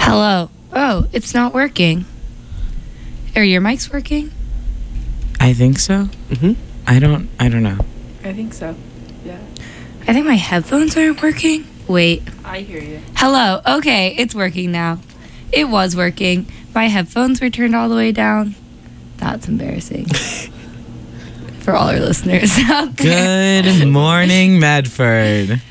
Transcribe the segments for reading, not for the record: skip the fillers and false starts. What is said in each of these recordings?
Hello. Oh, it's not working. Are your mics working? I think so. Mm-hmm. I don't know. I think so. Yeah. I think my headphones aren't working. Wait. I hear you. Hello. Okay, it's working now. It was working. My headphones were turned all the way down. That's embarrassing. For all our listeners out there. Good morning, Medford.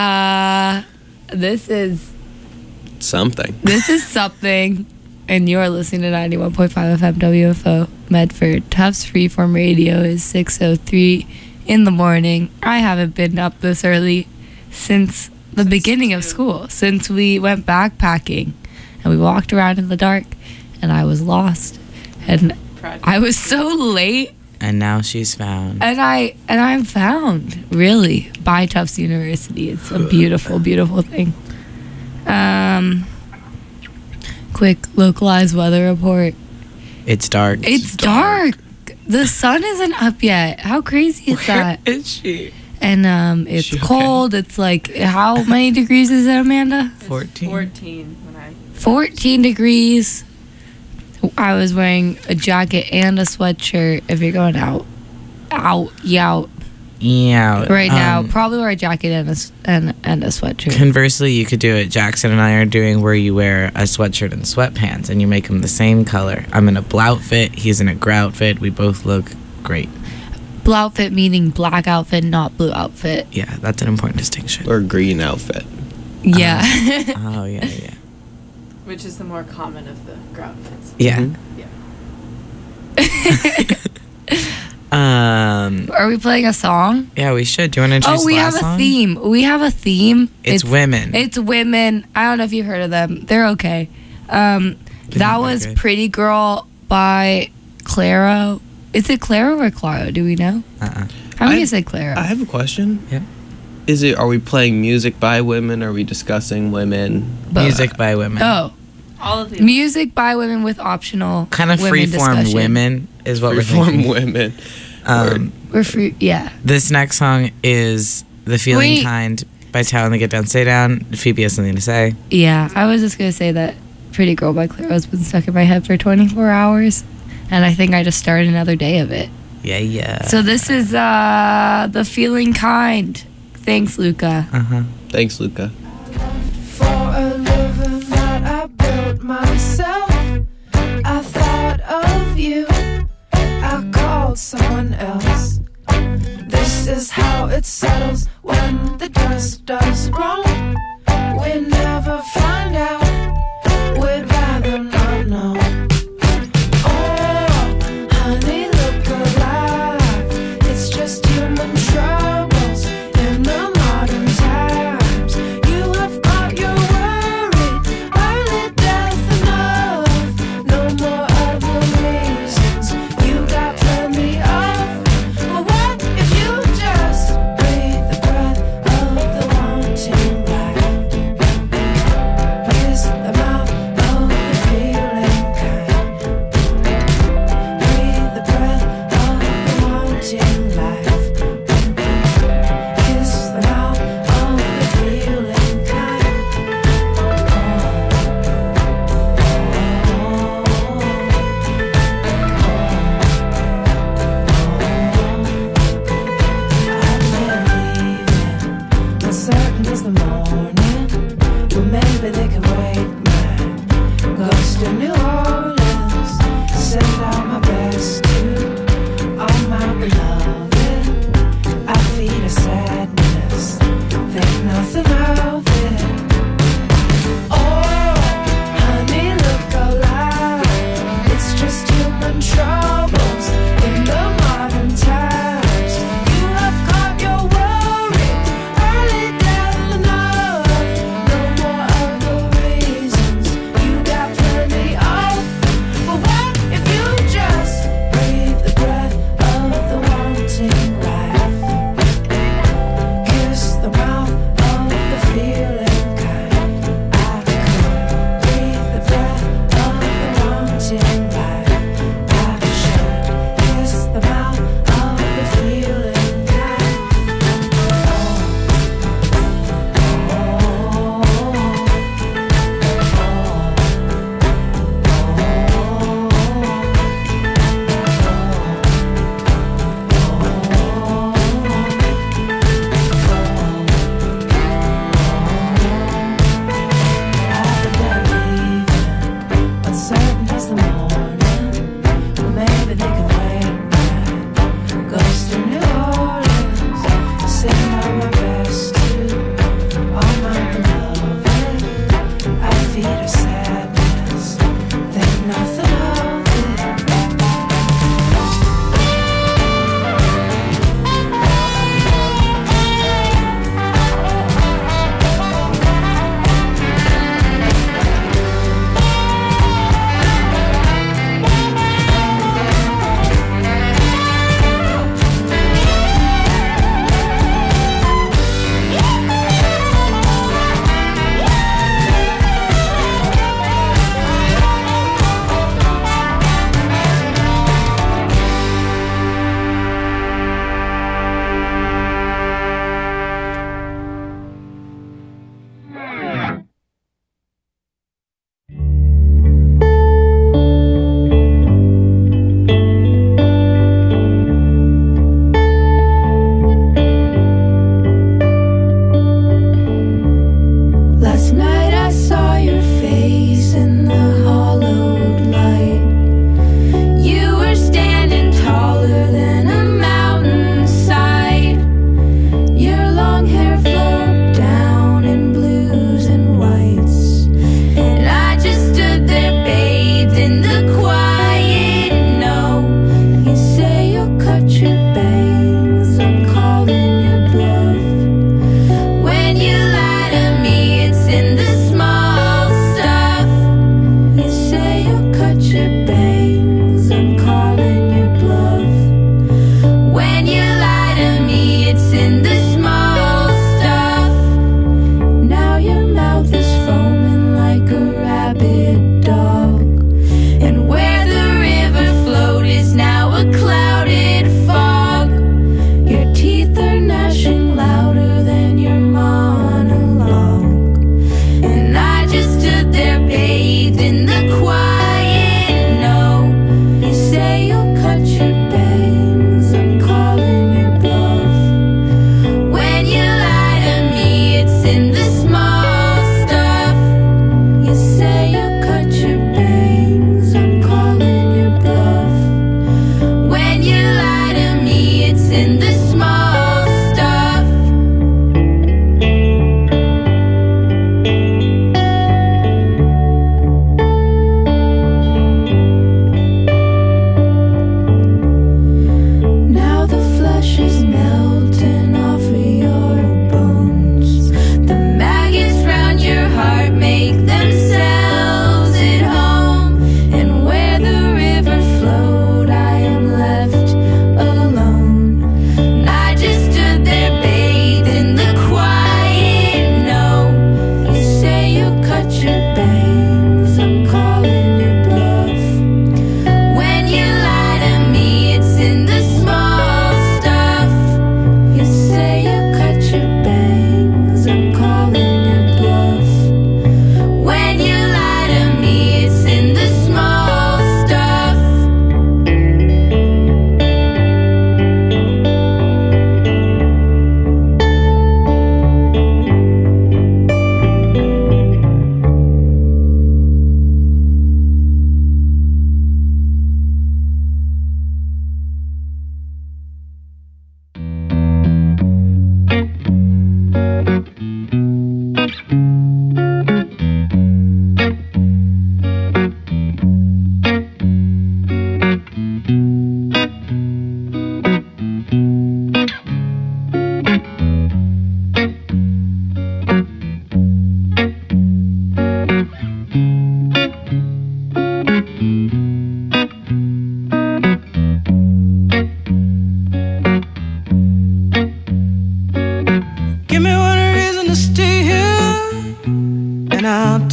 This is Something. something. And you're listening to 91.5 FM WFO Medford. Tufts Freeform Radio is 6:03 in the morning. I haven't been up this early since the beginning of school, since we went backpacking and we walked around in the dark and I was lost and I was so late. And now she's found. And I'm found, really, by Tufts University. It's a beautiful, beautiful thing. Quick localized weather report. It's dark. It's dark. The sun isn't up yet. How crazy is that? Where is she? And it's She okay? cold. It's like, how many degrees is it, Amanda? 14. 14 when I 14 degrees. I was wearing a jacket and a sweatshirt. If you're going out. Yeah. Right now, probably wear a jacket and a sweatshirt. Conversely, you could do it. Jackson and I are doing where you wear a sweatshirt and sweatpants and you make them the same color. I'm in a blue outfit. He's in a gray outfit. We both look great. Blue outfit meaning black outfit, not blue outfit. Yeah, that's an important distinction. Or green outfit. Yeah. Oh, yeah. which is the more common of the outfits. Yeah. Mm-hmm. Yeah. Are we playing a song? Yeah, we should. Do you want to introduce Oh, we the have last a song? theme. We have a theme. It's women. It's women. I don't know if you've heard of them. They're okay. That was good. Pretty Girl by Claro. Is it Claro or Claro? Do we know? I'm gonna say Claro. I have a question. Yeah. Are we playing music by women? Are we discussing women? Music by women. Oh, All of the music by women with optional Kind of women freeform discussion. women is what we're Freeform thinking. women. We're free. Yeah. This next song is The Feeling Wait. Kind by Tao and the Get Down, Stay Down. Phoebe has something to say. Yeah. I was just gonna say that Pretty Girl by Claro has been stuck in my head for 24 hours, and I think I just started another day of it. Yeah. So this is The Feeling Kind. Thanks, Luca. Thanks, Luca. For a living that I built myself, I thought of you, I called someone else. This is how it settles when the dust does wrong. We never find out, we'd rather not know. Oh, honey, look alive, it's just human troubles in the modern times. You have got your worried early death enough. No more other reasons, you got plenty of. But what if you just breathe the breath of the wanting life? Kiss the mouth of the feeling kind. Breathe the breath of the wanting life. Kiss the mouth of the feeling kind. Uncertain is the morning, but maybe they can wait. My ghost in New Orleans, send out my best to all my beloved. I feed a sadness, think nothing of it. Oh, honey, look alive, it's just human troubles in the modern times. You have caught your worry, early death enough. No more other reasons, you got plenty of. But what if you just breathe the breath of the wanting life? Kiss the mouth of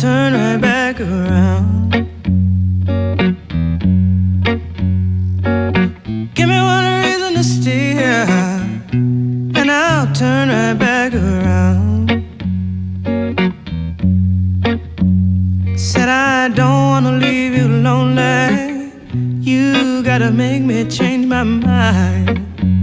turn right back around. Give me one reason to stay here, and I'll turn right back around. Said I don't wanna leave you lonely. You gotta make me change my mind.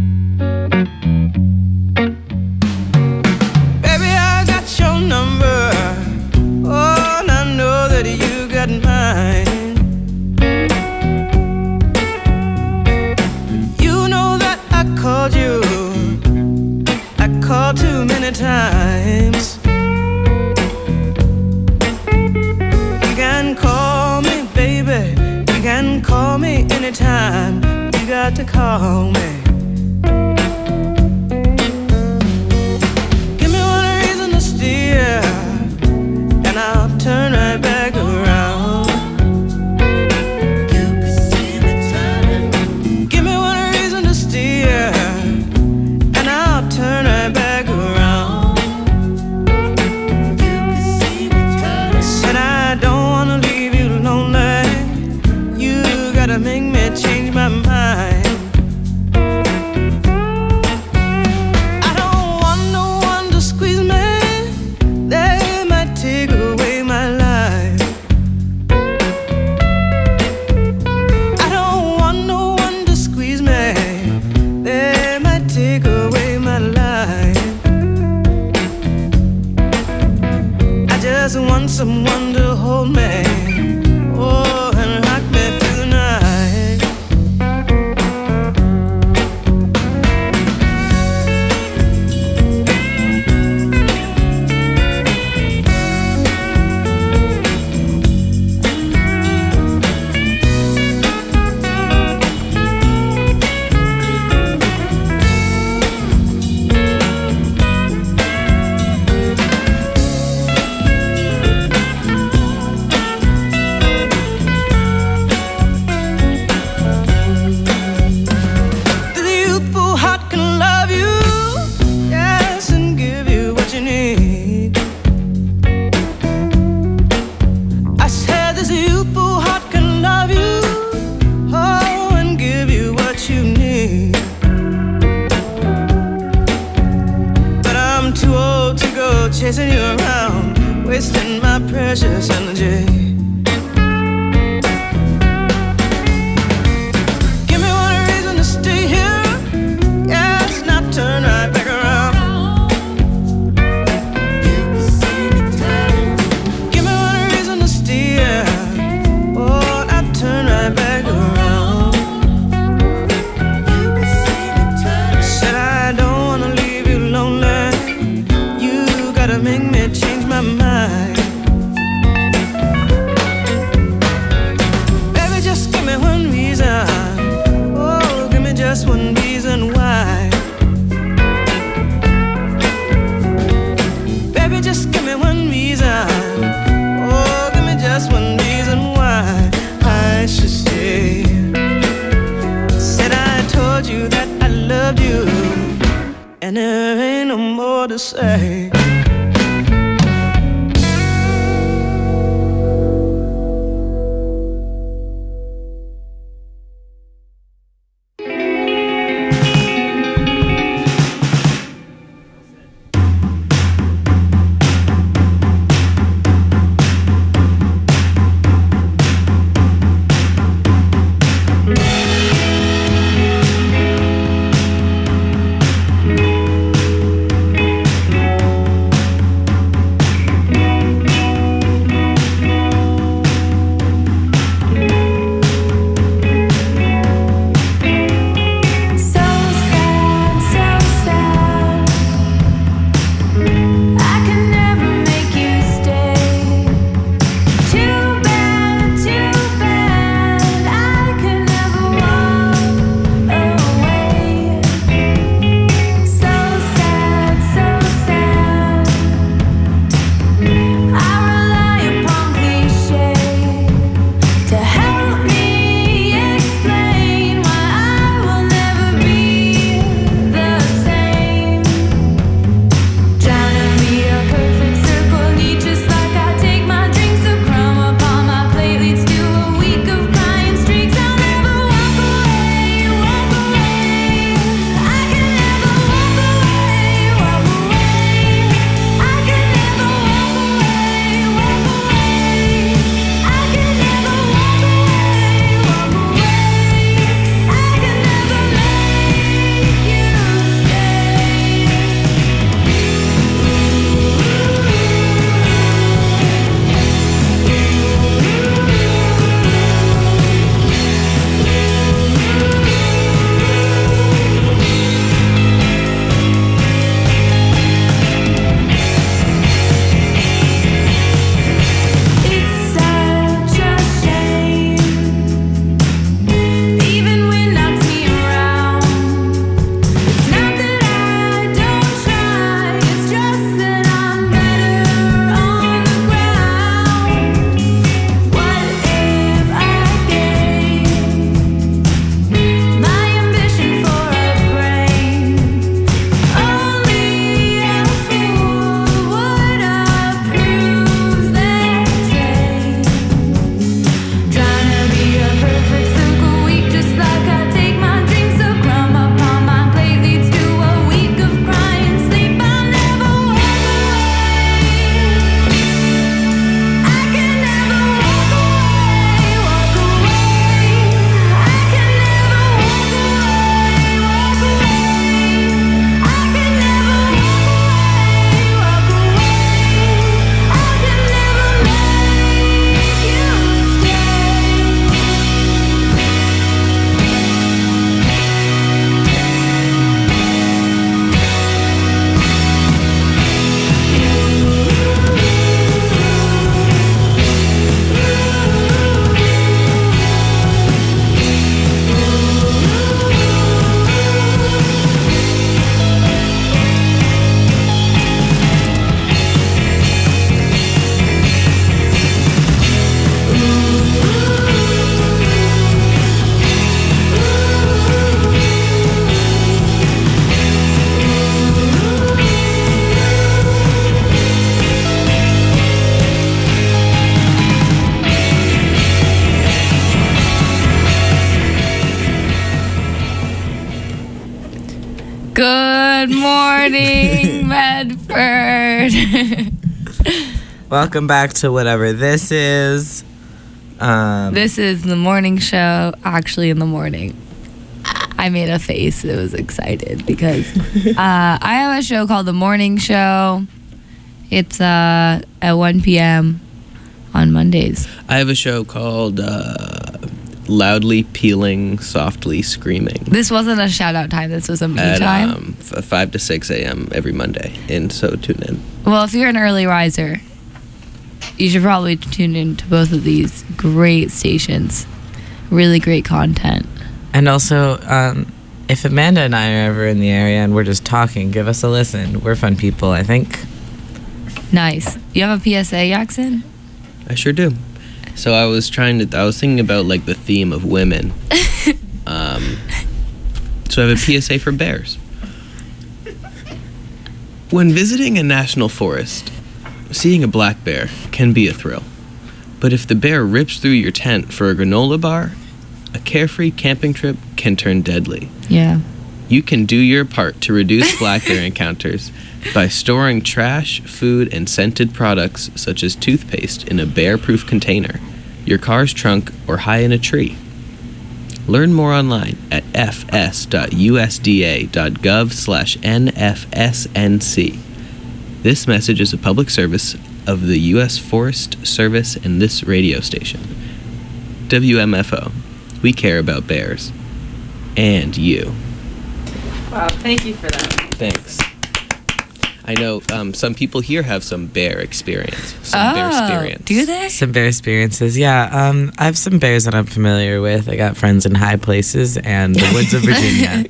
Baby, I got your number. Oh, and I know that you got mine. You know that I called you. I called too many times. You can call me, baby. You can call me anytime. You got to call me. Give me one reason to steer, and I'll turn right back around. You can see me turning. Give me one reason to steer, and I'll turn right back around. You can see me turning. Said I don't wanna leave you lonely. You gotta make me change my mind. I don't want no one to squeeze me. They might take away my life. I don't want no one to squeeze me. They might take away my life. I just want someone to hold me. Oh, and rock me through the night. The youthful heart can love you, yes, and give you what you need. I said this youthful heart can love you, oh, and give you what you need. But I'm too old to go chasing you around, wasting my precious energy. Give me one reason to stay here, yes, and I'll turn right back around. You can see me turning. Give me one reason to stay here, oh, and I'll turn right back around. You can see me turning. Said I don't wanna leave you lonely. You gotta make me change my mind. Baby, just give me one reason. Oh, give me just one reason why. Baby, just give me one reason. Oh, give me just one reason why I should stay. Said I told you that I loved you, and there ain't no more to say. morning, Medford. Welcome back to whatever this is. This is the morning show, actually in the morning. I made a face. It was excited because I have a show called The Morning Show. It's at 1 p.m. on Mondays. I have a show called Loudly Peeling, Softly Screaming. This wasn't a shout out time. This was a me At time. 5 to 6 a.m. every Monday. And so tune in. Well, if you're an early riser, you should probably tune in to both of these great stations. Really great content. And also, if Amanda and I are ever in the area and we're just talking, give us a listen. We're fun people, I think. Nice. You have a PSA, Jackson? I sure do. So I was thinking about like the theme of women. So I have a PSA for bears. When visiting a national forest, seeing a black bear can be a thrill. But if the bear rips through your tent for a granola bar, a carefree camping trip can turn deadly. Yeah. You can do your part to reduce black bear encounters by storing trash, food, and scented products such as toothpaste in a bear-proof container, your car's trunk, or high in a tree. Learn more online at fs.usda.gov/NFSNC. This message is a public service of the U.S. Forest Service and this radio station. WMFO. We care about bears. And you. Wow, thank you for that. Thanks. I know some people here have some bear experience. Bear experience. Do they? Some bear experiences, yeah. I have some bears that I'm familiar with. I got friends in high places and the woods of Virginia.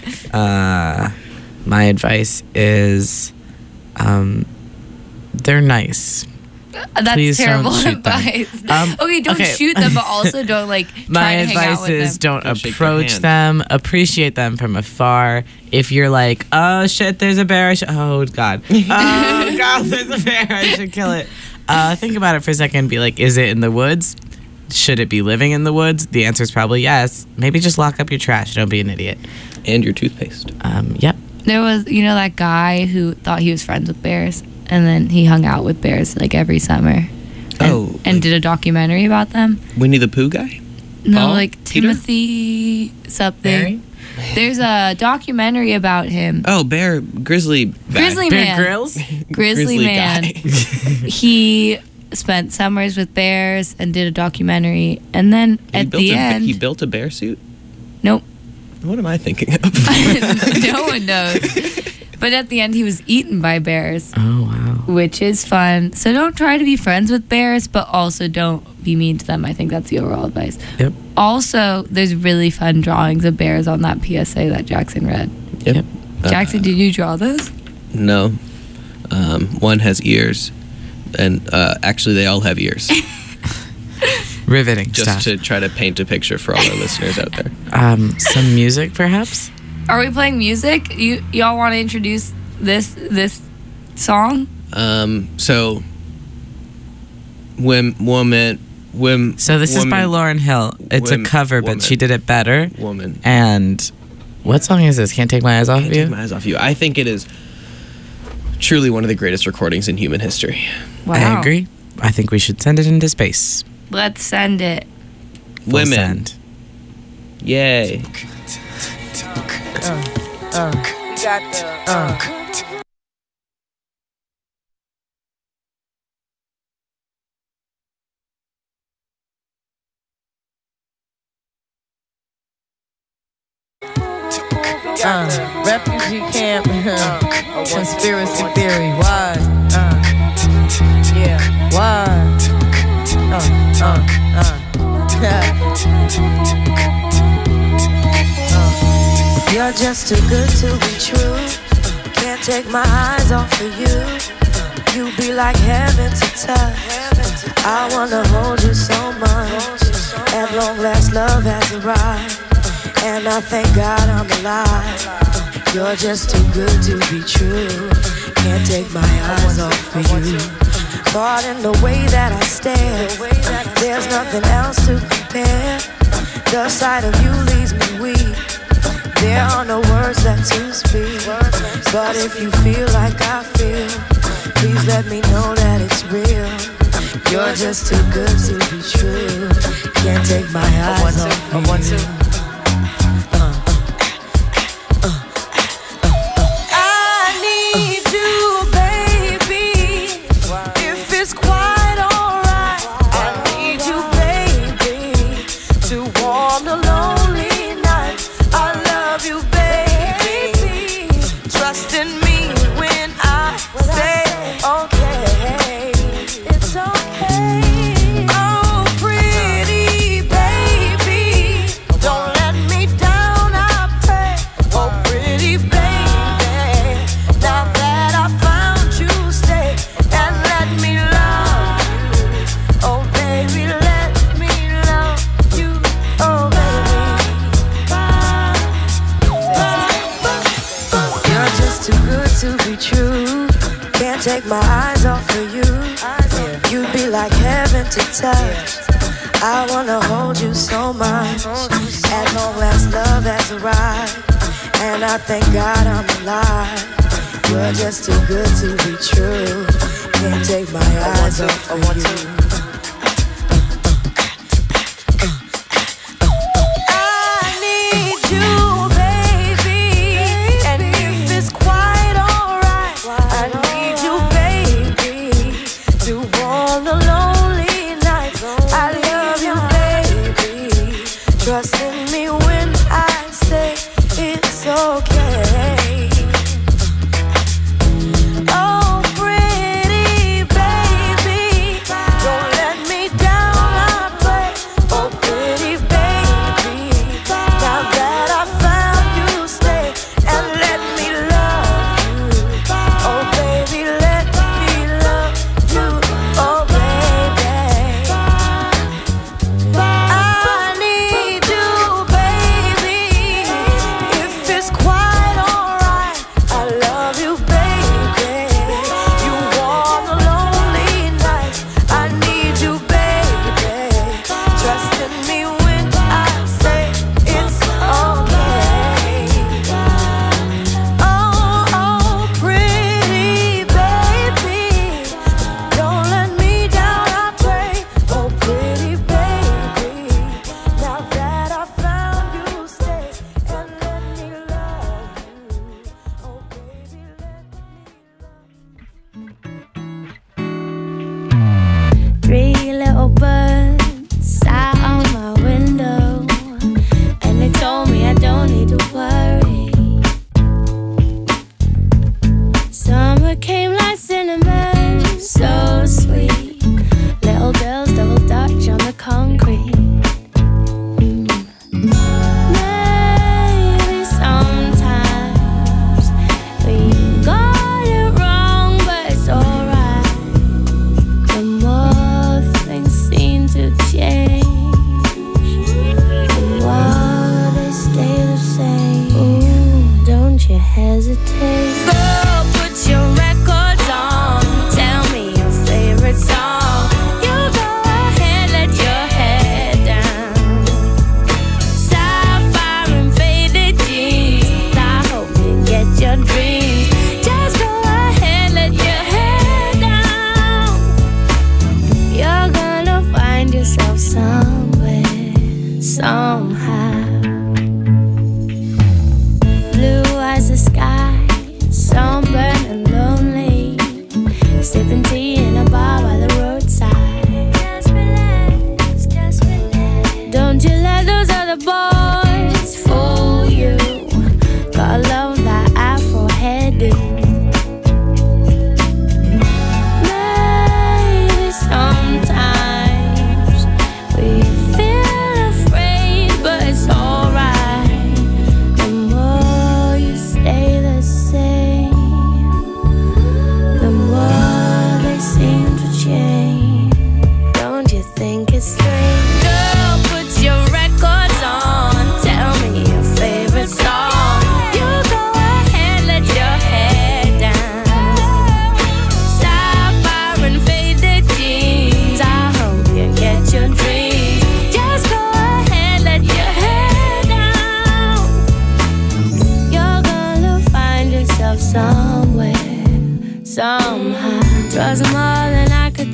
My advice is, they're nice. That's Please terrible don't shoot them. advice. Don't okay. shoot them, but also don't like My try to hang out advice with is them. don't shake their approach hand. them. Appreciate them from afar. If you're like, oh shit, there's a bear. Oh god. Oh god, there's a bear. I should kill it. Think about it for a second. Be like, is it in the woods? Should it be living in the woods? The answer is probably yes. Maybe just lock up your trash. Don't be an idiot. And your toothpaste. Yep. There was, that guy who thought he was friends with bears, and then he hung out with bears like every summer. And did a documentary about them. Winnie the Pooh guy? No, Paul? like Peter? Timothy something. There's a documentary about him. Oh, bear, grizzly guy. Grizzly Bear Man. Grylls? Grizzly Man. guy. He spent summers with bears and did a documentary, and then at the end, He built a bear suit? nope, What am I thinking of? no one knows. But at the end, he was eaten by bears, Oh wow. which is fun. So don't try to be friends with bears, but also don't be mean to them. I think that's the overall advice. Yep. Also, there's really fun drawings of bears on that PSA that Jackson read. Yep. Jackson, did you draw those? No. One has ears. And actually, they all have ears. Riveting Just stuff. to try to paint a picture for all our listeners out there. Some music, perhaps. Are we playing music? Y'all want to introduce this song? So, woman. So this is by Lauryn Hill. It's a cover, but she did it better. Woman. And what song is this? Can't Take My Eyes Off of Can't You? take my eyes off you. I think it is truly one of the greatest recordings in human history. Wow. I agree. I think we should send it into space. Let's send it. Full Women. send. Yay. Refugee camp, conspiracy theory, why? Yeah, why? You're just too good to be true. Can't take my eyes off of you. You be like heaven to touch. I wanna hold you so much. At long last, love has arrived, and I thank God I'm alive. You're just too good to be true. Can't take my eyes off of you. Caught in the way that I stare. There's nothing else to compare. The sight of you leaves me weak. There are no words left to speak, but if you feel like I feel, please let me know that it's real. You're just too good to be true. Can't take my eyes off of you. I need you, baby. If it's quite alright, I need you, baby, to warm the lonely nights. I love you, baby. Trust in me when I say okay. It's okay. Oh, pretty baby, don't let me down, I pray. Oh, pretty baby, now that I found you, stay and let me love you. Oh, baby, let me love you. Oh, baby, you're just too good to be true. Can't take my eyes off of you. You'd be like heaven to touch. I wanna hold you so much. At long last, love has arrived, and I thank God I'm alive. You're just too good to be true. Can't take my eyes off of you. I need you, baby, and if it's quite alright, I need you, baby, to warm the lonely nights. I love you, baby. Trust in me when I say it's okay. Oh, pretty baby, don't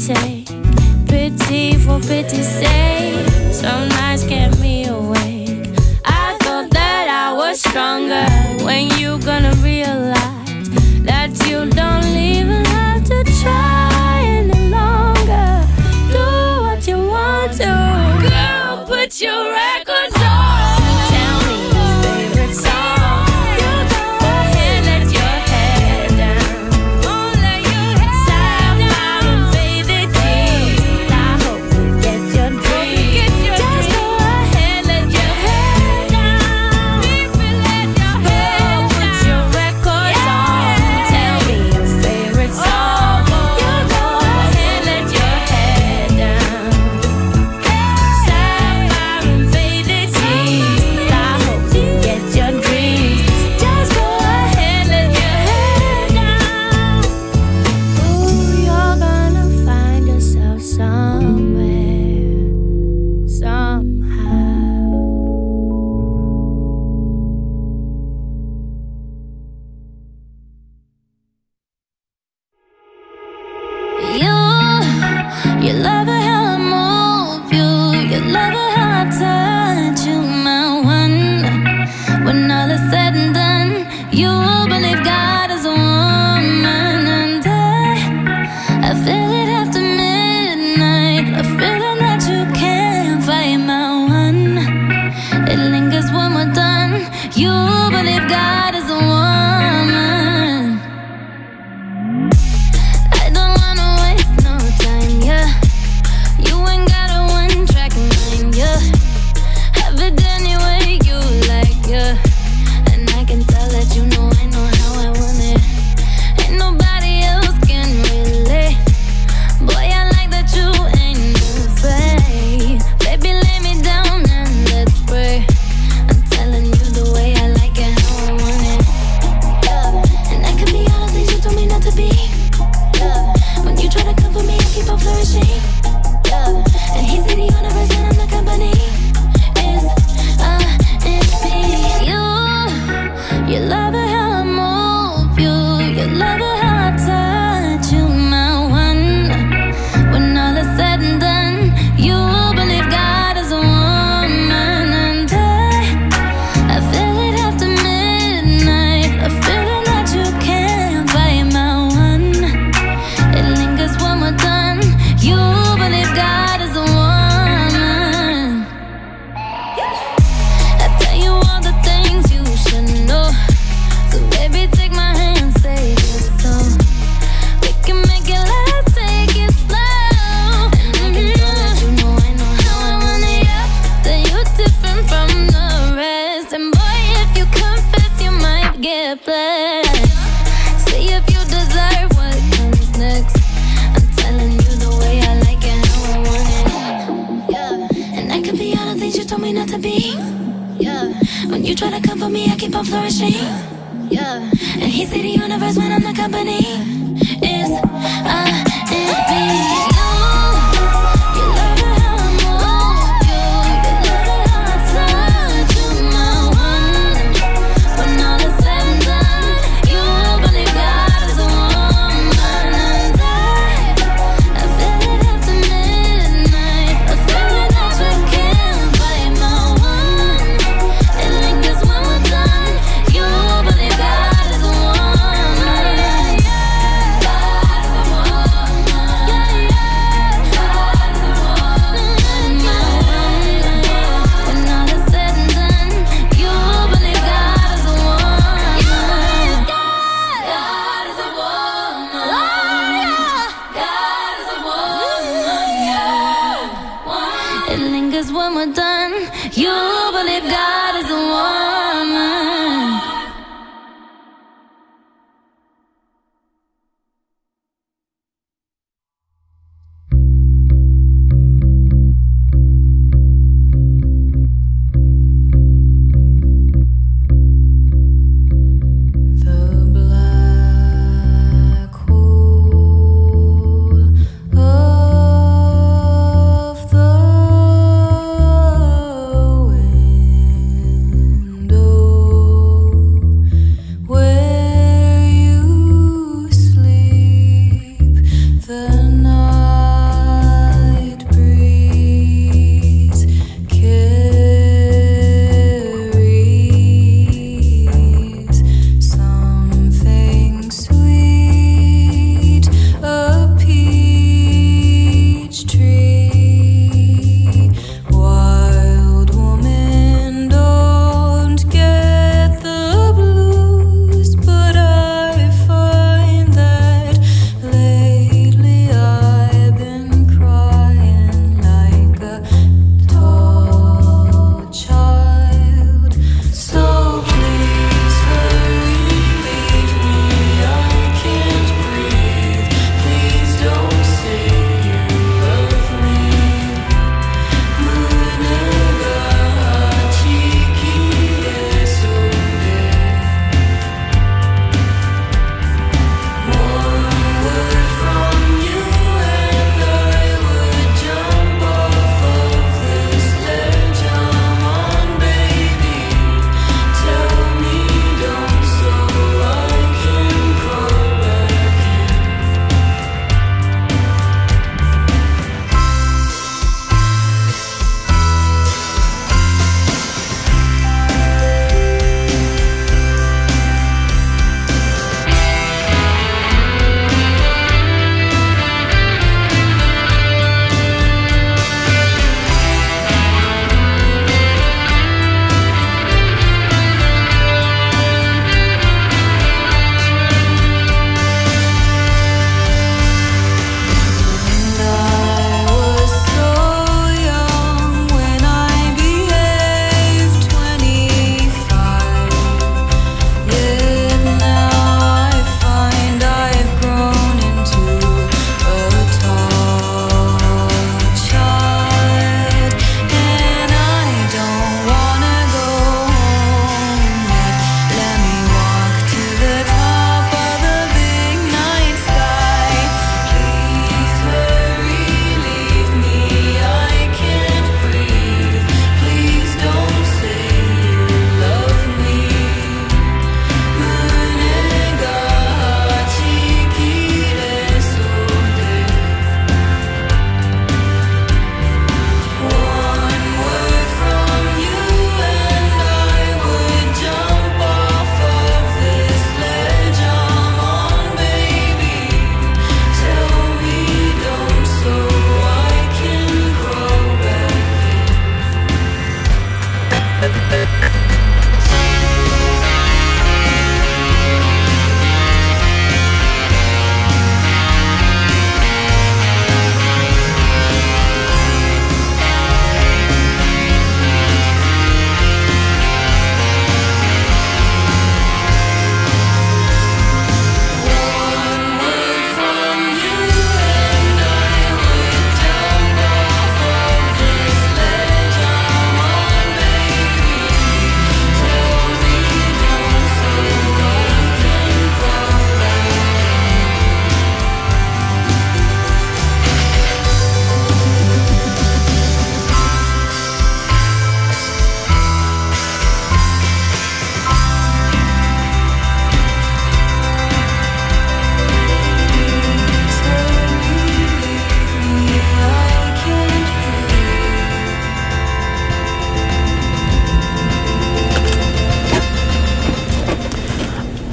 take pity for pity's sake. Some nights kept me awake. I thought that I was stronger. When you gonna realize that you don't even have to try any longer? Do what you want to. Girl, put your records on. Tell me your favorite song. You go ahead, let your head down. Won't let your head down. And faded dreams. I hope you get your dreams. Just go ahead, let your head down. Let your head put your records on. Tell me your favorite song. You go ahead, let your head down. Sapphire and faded teeth. I hope you get your dreams. Just go ahead, let your head down. Ooh, you're gonna find yourself somewhere, somehow. You love it how I move you. You love it how I touch you, my one. When all is said and done, you believe God is a woman, and I feel it after midnight. A feeling that you can't fight, my one. It lingers when we're done. You believe God is a woman. I don't wanna waste no time, yeah. You ain't got a one-track mind, yeah. Have it any way you like, yeah. And I can tell that you know I know how I want it. Ain't nobody else can relate. Boy, I like that you ain't afraid. Baby, lay me down and let's pray. I'm telling you the way I like it, how I want it, yeah. And I can be all the things you told me not to be, yeah. When you try to cover me, I keep on flourishing, yeah. And he see the universe when I'm the company. It's me. You love it how I move you. You love it how I touch you, my one. When all is said and done, you believe God is a woman, and I feel it after midnight. A feeling that you can't fight, my one. It lingers when we're done. You believe God is a woman. I tell you all the things you should know. So baby, take my hand, save your soul. We can make it last, take it slow. And I can tell that you know I know how I want it, yeah. That you're different from the rest. And boy, if you confess, you might get blessed. See if you deserve what comes next. I'm telling you the way I like it, how I want it, yeah. And I can be all the things you told me not to be, yeah. When you try to come for me, I keep on flourishing, yeah. And he see the universe when I'm the company. It's me. You love it how I move you. You love it how I touch you, my one. When all is said and done, you believe God is a woman, and I feel it after midnight. A feeling that you can't fight, my one. It lingers when we're done. You believe God is a woman. God is a woman. Yeah, yeah. God is a woman. My one. When all is said and done, you believe God is a woman. God is a woman. God is a woman. Yeah. It lingers when we're done. You believe God is a woman. The black hole of the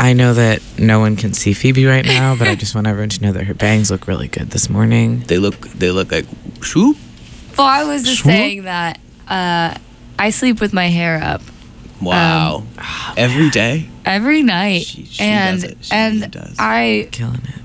I know that no one can see Phoebe right now, but I just want everyone to know that her bangs look really good this morning. They look like swoop. Well, I was just Swoop. saying that I sleep with my hair up Wow. Every day. every night, She and does it. She and does. Killing it.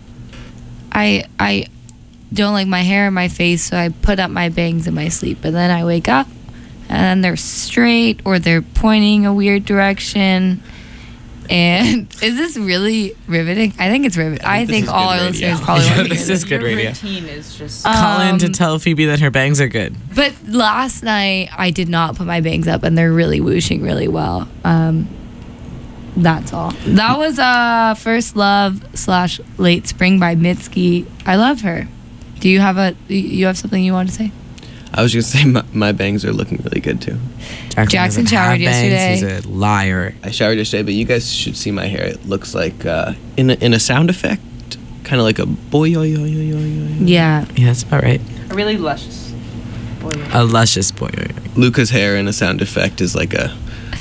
I don't like my hair in my face, so I put up my bangs in my sleep, and then I wake up, and they're straight or they're pointing a weird direction. And is this really riveting? I think it's riveting. I this think is all good our radio. listeners probably want to This hear is this. good Your radio. routine is just Call in to Um, tell Phoebe that her bangs are good. But last night I did not put my bangs up, and they're really whooshing really well. That's all. That was First Love / Late Spring by Mitski. I love her. Do you have something you want to say? I was just gonna say my bangs are looking really good too. Jackson doesn't have showered yesterday. He's a liar. I showered yesterday, but you guys should see my hair. It looks like in a sound effect, kind of like a boy yo yo yo yo yo. Yeah. Yeah, that's about right. a really luscious boy. A luscious boy. Luca's hair in a sound effect is like a.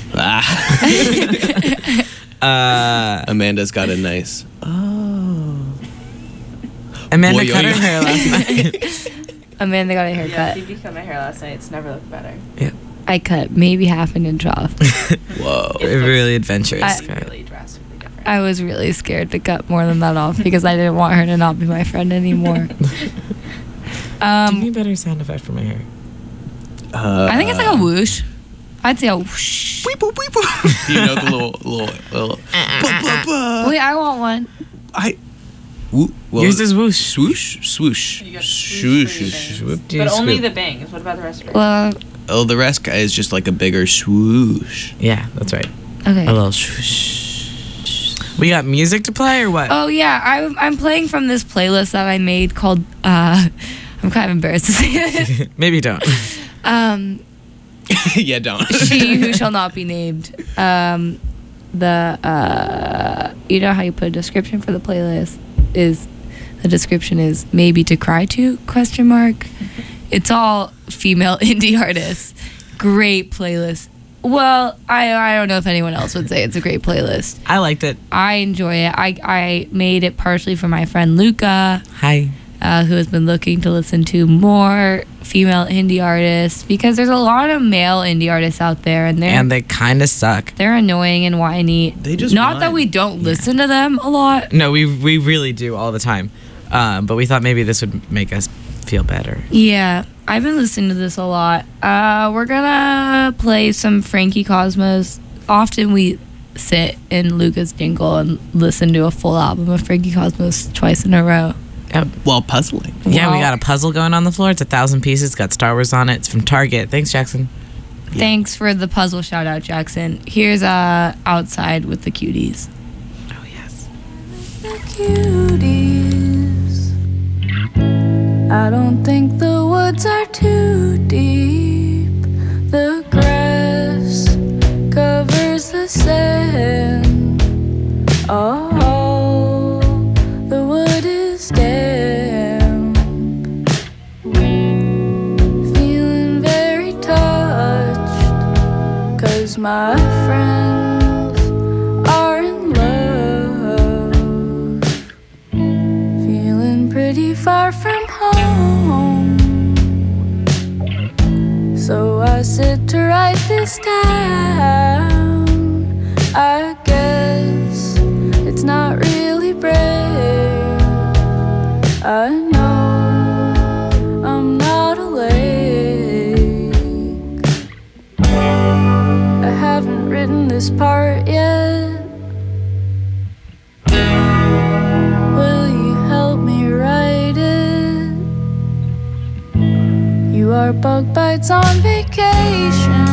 Amanda's got a nice. Oh. Amanda Boy, yo, cut her yo. hair last night. Amanda got a Yeah, haircut. Phoebe cut my hair last night. It's never looked better. I cut maybe half an inch off. Whoa. Really adventurous. I- cut. Really drastically different. I was really scared to cut more than that off because I didn't want her to not be my friend anymore. Give me a better sound effect for my hair. I think it's like a whoosh. I'd say a whoosh. Weep, boop, weep, boop. You know the little. Wait, I want one. Well, Yours is whoosh. Swoosh, swoosh, You got swoosh, swoosh for your swoosh, bangs. swoop, Do you But only swoop? the bangs. What about the rest of it? Well, Oh, the rest guy is just like a bigger swoosh. Yeah, that's right. okay. A little swoosh. We got music to play or what? Oh yeah, I'm playing from this playlist that I made called. I'm kind of embarrassed to say it. Maybe don't. Yeah, don't. She Who Shall Not Be Named. You know how you put a description for the playlist is the description is maybe to cry to ? It's all female indie artists. Great playlist. Well, I don't know if anyone else would say it's a great playlist. I liked it. I enjoy it. I made it partially for my friend Luca, Hi. who has been looking to listen to more female indie artists because there's a lot of male indie artists out there, and And they kind of suck. they're annoying and whiny. They just Not that whine. we don't listen to them a lot. No, we really do all the time. But we thought maybe this would make us feel better. Yeah, I've been listening to this a lot. We're gonna play some Frankie Cosmos. Often we sit in Luca's jingle and listen to a full album of Frankie Cosmos twice in a row. While puzzling. Yeah, we Wow. got a puzzle going on the floor. It's 1,000 pieces. It's got Star Wars on it. It's from Target. Thanks, Jackson. Thanks for the puzzle shout out, Jackson. Here's Outside with the Cuties. Oh, yes. The cuties. I don't think the woods are too deep. The grass covers the sand. Oh, the wood is damp. Feeling very touched, 'cause my friends are in love. Feeling pretty far from home, so I sit to write this down. I guess it's not really brave. I know I'm not awake. I haven't written this part yet. Will you help me write it? You are bug bites on vacation.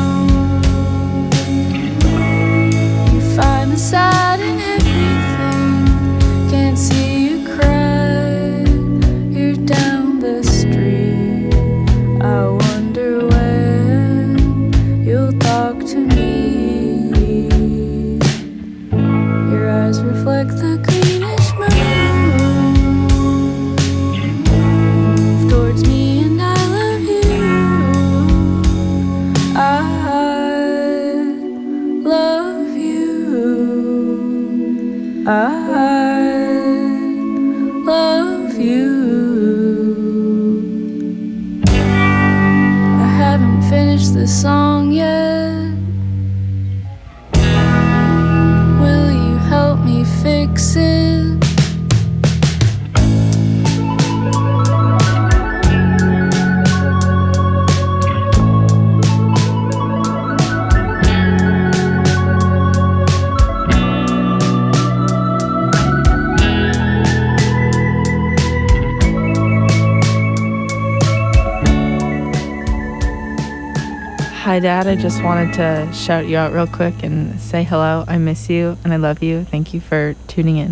You find the sad in everything. Can't see you cry. You're down the street. I wonder when you'll talk to me. Your eyes reflect the greenish moon. Move towards me and I love you. I love you. Hi, Dad. I just wanted to shout you out real quick and say hello. I miss you and I love you. Thank you for tuning in.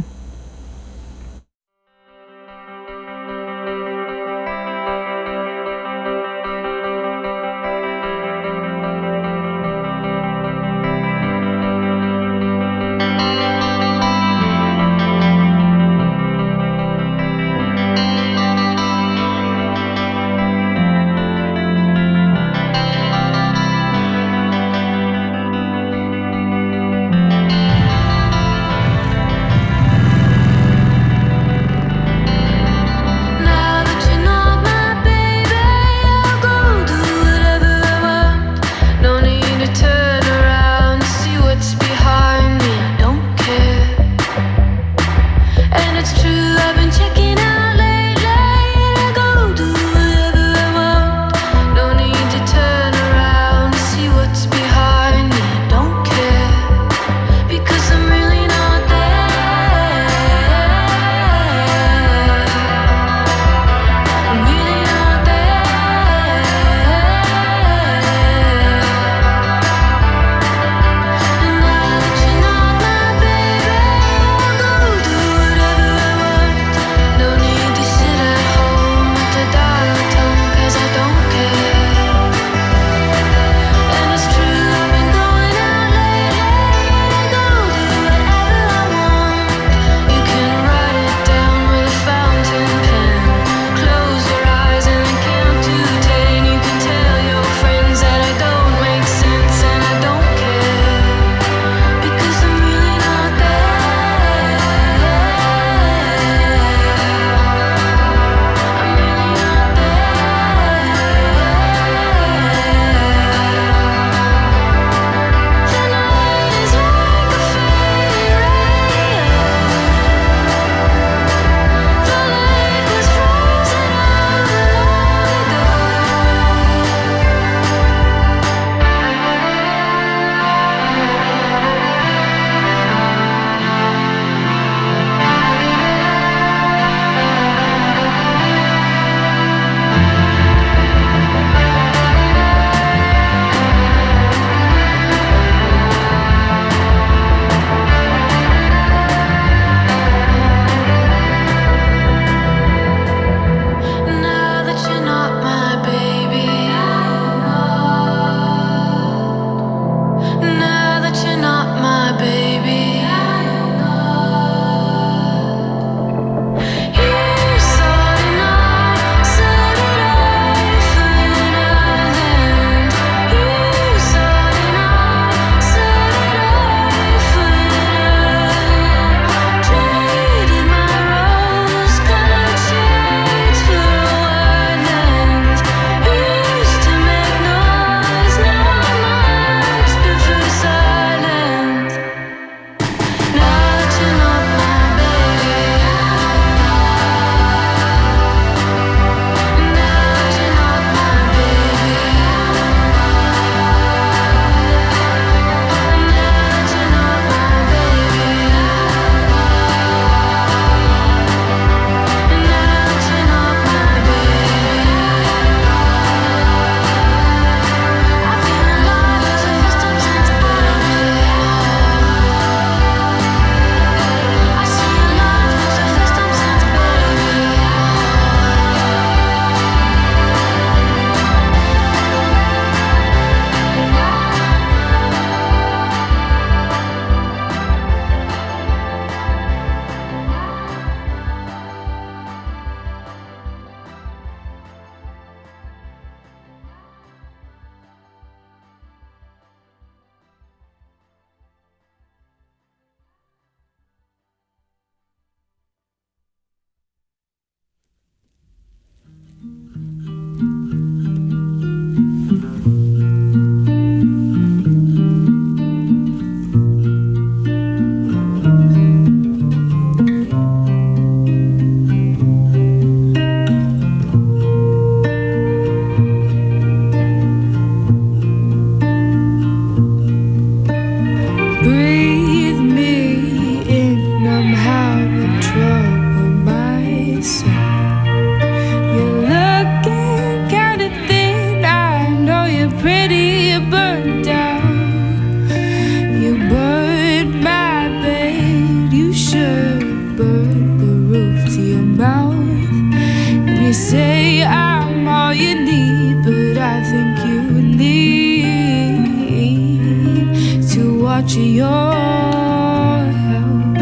to your health.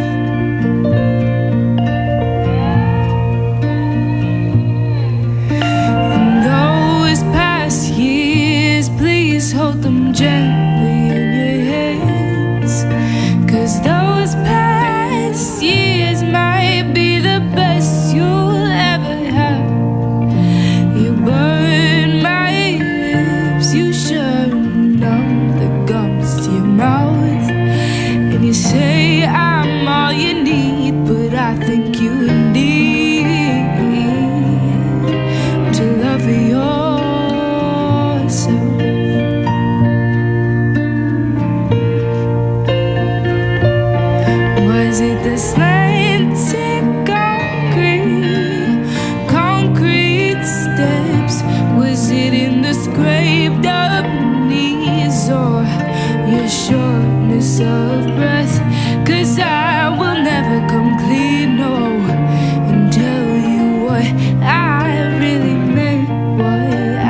And those past years, please hold them gently in your hands, 'cause those past years might be the best you'll ever have. You burn my lips, you shut numb the gums to your mouth, and you say I'm all you need, but I think you need to love yourself. Was it the slanted concrete steps? Was it in the scraped up knees, or your shortness of breath? 'Cause I will never come clean, no, and tell you what I really meant, what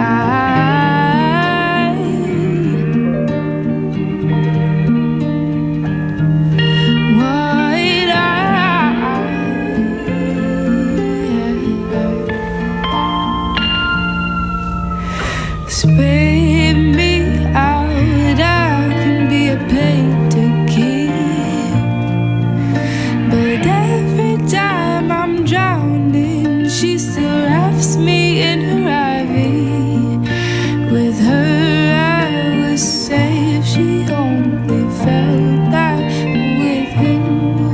spit me out, I can be a pain to keep, but every time I'm drowning, she still wraps me in her ivy. With her I was safe, she only felt that with him.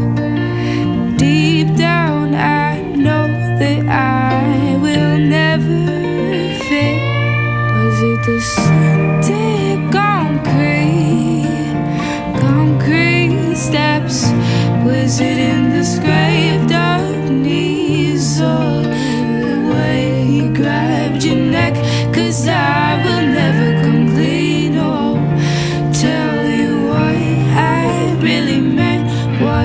Deep down I know that I will never fit. Was it the scented concrete steps? Was it in the scraped up knees, or the way he grabbed your neck? 'Cause I will never come clean, or tell you what I really meant, what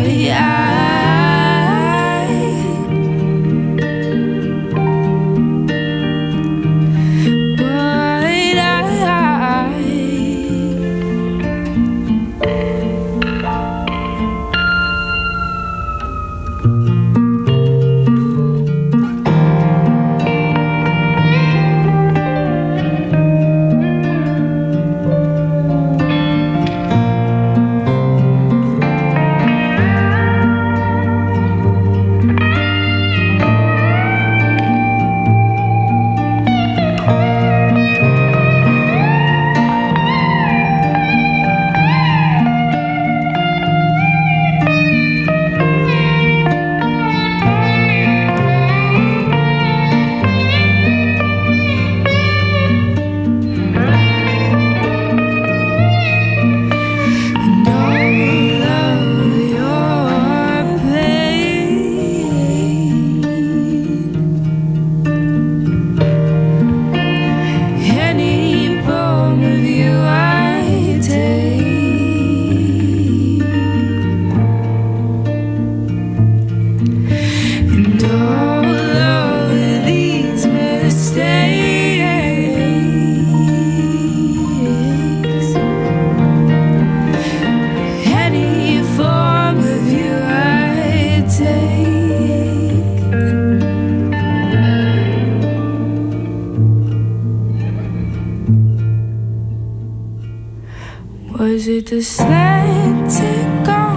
Was it the slanted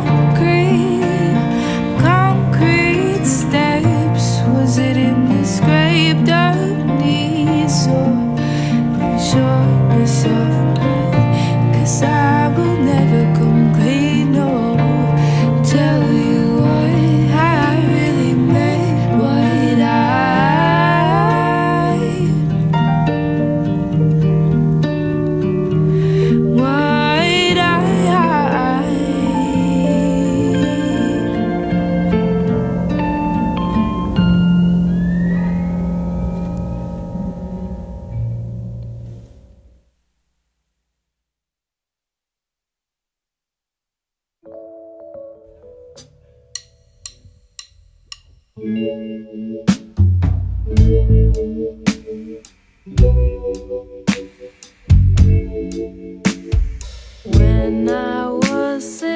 concrete steps? Was it in the scraped up knees, or the shortness of breath? 'Cause I will never come clean, no, tell you what I really meant, what I When I was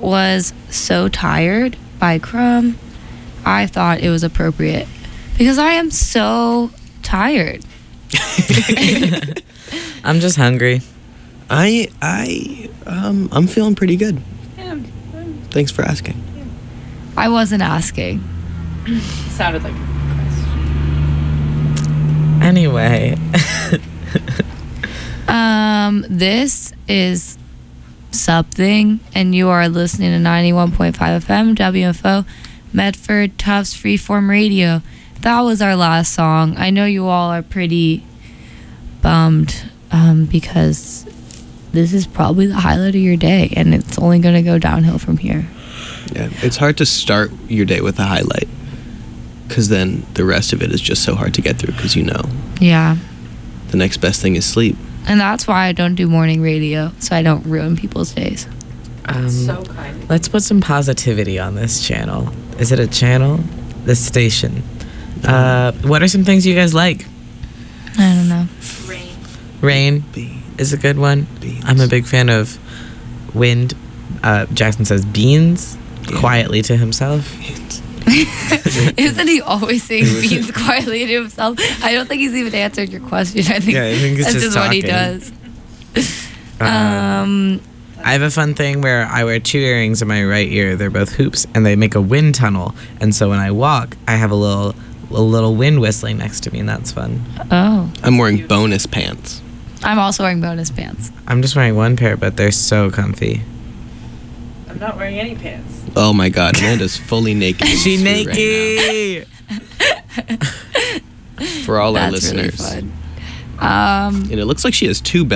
was So Tired by Crumb. I thought it was appropriate because I am so tired. I'm just hungry. I'm feeling pretty good. Yeah. Thanks for asking. I wasn't asking. Sounded like a question. Anyway. This is something, and you are listening to 91.5 FM WFO Medford Tufts Freeform Radio. That was our last song. I know you all are pretty bummed because this is probably the highlight of your day, and it's only going to go downhill from here. Yeah, it's hard to start your day with a highlight because then the rest of it is just so hard to get through because Yeah. the next best thing is sleep. And that's why I don't do morning radio, so I don't ruin people's days. So kind. Let's put some positivity on this channel. Is it a channel? This station. What are some things you guys like? I don't know. Rain Beans. is a good one. Beans. I'm a big fan of wind. Jackson says beans quietly to himself. Isn't he always saying beans quietly to himself? I don't think he's even answered your question. I think he's that's just what he talking. does. I have a fun thing where I wear 2 earrings in my right ear. They're both hoops, and they make a wind tunnel. And so when I walk, I have a little wind whistling next to me, and that's fun. Oh. I'm wearing bonus pants. I'm also wearing bonus pants. I'm just wearing one pair, but they're so comfy. I'm not wearing any pants. Oh my God, Amanda's fully naked. in She this room naked. right now. For all our That's really listeners. fun. And it looks like she has 2